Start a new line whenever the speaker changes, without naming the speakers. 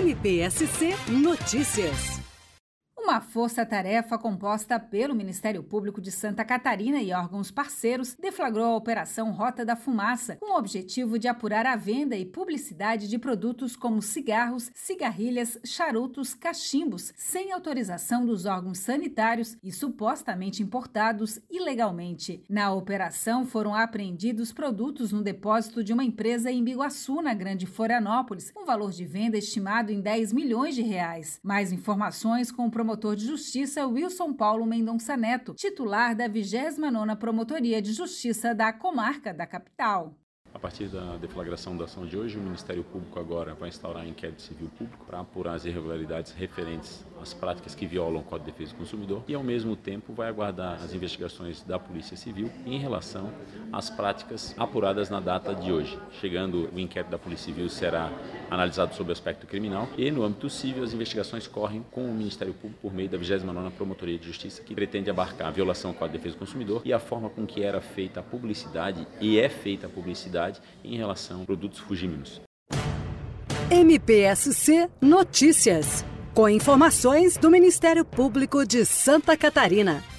MPSC Notícias.
Uma força-tarefa composta pelo Ministério Público de Santa Catarina e órgãos parceiros deflagrou a Operação Rota da Fumaça, com o objetivo de apurar a venda e publicidade de produtos como cigarros, cigarrilhas, charutos, cachimbos, sem autorização dos órgãos sanitários e supostamente importados ilegalmente. Na operação foram apreendidos produtos no depósito de uma empresa em Biguaçu, na Grande Florianópolis, com valor de venda estimado em R$10 milhões. Mais informações com o promotor de Justiça Wilson Paulo Mendonça Neto, titular da 29ª Promotoria de Justiça da Comarca da Capital.
A partir da deflagração da ação de hoje, o Ministério Público agora vai instaurar inquérito civil público para apurar as irregularidades referentes às práticas que violam o Código de Defesa do Consumidor e, ao mesmo tempo, vai aguardar as investigações da Polícia Civil em relação às práticas apuradas na data de hoje. Chegando, o inquérito da Polícia Civil será analisado sob o aspecto criminal e, no âmbito civil, as investigações correm com o Ministério Público por meio da 29ª Promotoria de Justiça, que pretende abarcar a violação ao Código de Defesa do Consumidor e a forma com que era feita a publicidade e é feita a publicidade em relação a produtos fugíminos.
MPSC Notícias, com informações do Ministério Público de Santa Catarina.